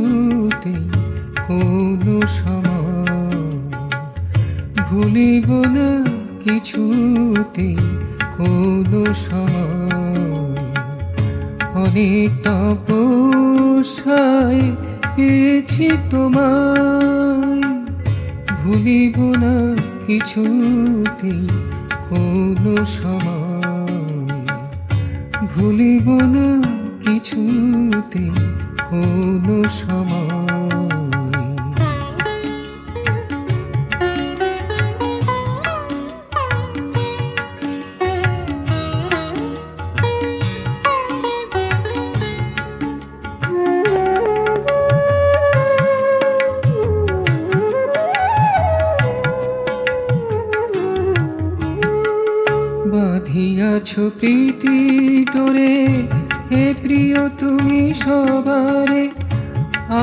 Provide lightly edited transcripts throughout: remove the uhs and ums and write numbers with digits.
কিছুতে কোনো সময় ভুলিব না, কিছুতে কোনো সময়। অনেক তপস্যায় পেয়েছি তোমায়, ভুলিব না কিছুতে কোনো সময়। ভুলিব না কিছুতে কোনো সময়। বাঁধিয়াছ প্রীতি ডোরে, হে প্রিয় তুমি সবারে। আ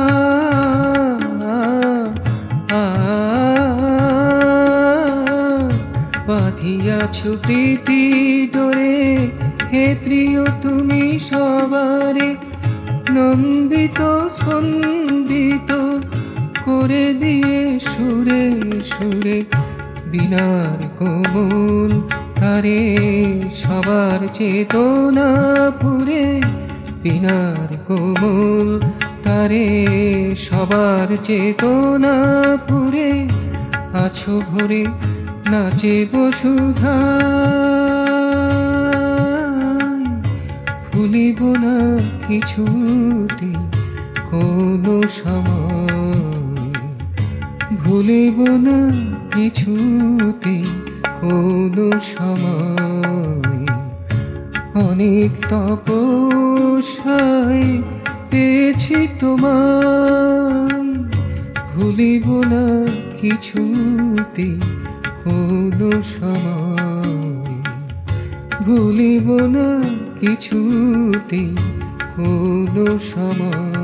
বাঁধিয়াছ প্রীতি ডোরে, হে প্রিয় তুমি সবারে। নন্দিত স্পন্দিত করে দিয়ে সুরে সুরে বীণার কোমল তারে সবার চেতনা পুরে। বীণার কোমল তারে সবার চেতনা পুরে। আছো ভরে নাচে বসুধায়, ভুলিব না কিছুতে কোনো সময়। ভুলিব না কিছুতে কোনো সময়। অনেক তপস্যায় পেয়েছি তোমায়, ভুলিব না কিছুতে কোনো সময়। ভুলিব না কিছুতে কোনো সময়।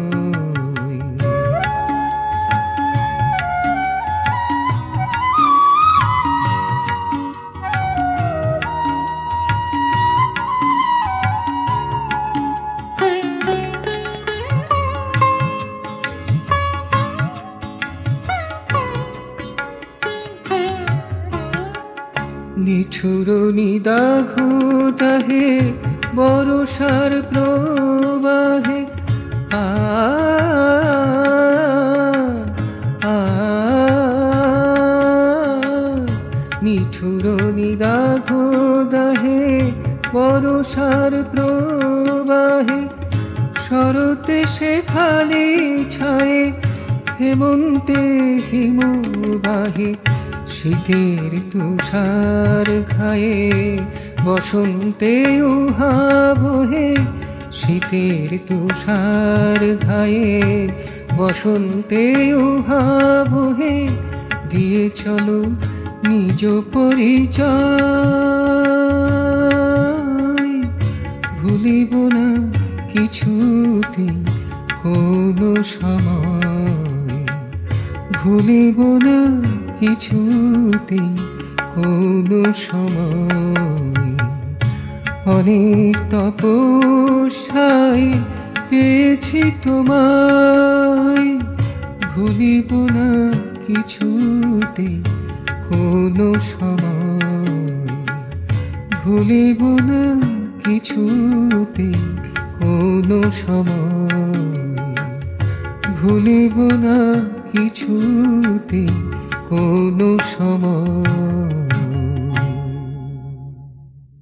নিঠুর নিদাঘ দাহে বরষার প্রবাহে। আ নিঠুর নিদাঘ দাহে বরষার প্রবাহে। শরতে সে খালি ছায়ে, হেমন্তে হিমবাহে। শীতের তুষার খায়ে বসন্তে উহা বহে। শীতের তুষার খায়ে বসন্তে উহা বহে। দিয়ে চলো নিজ পরিচয়, ভুলিব না কিছুতে কোনো সময়। ভুলিব না কিছুতে কোনো সময়। অনেক তপস্যায় পেয়েছি তোমায়, ভুলিব না কিছুতে কোনো সময়। ভুলিব না কিছুতে কোনো সময়। ভুলিব না কিছু